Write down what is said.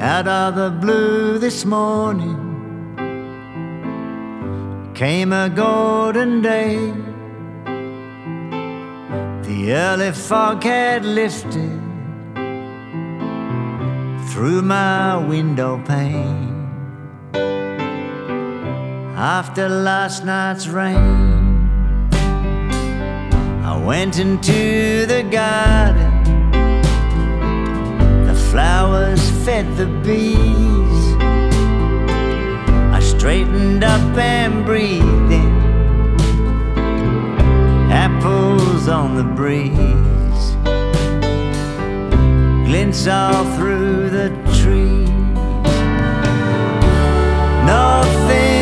Out of the blue this morning came a golden day. The early fog had lifted through my window pane. After last night's rain, I went into the garden. The flowers fed the bees. I straightened up and breathed in apples on the breeze, glints all through the trees. Nothing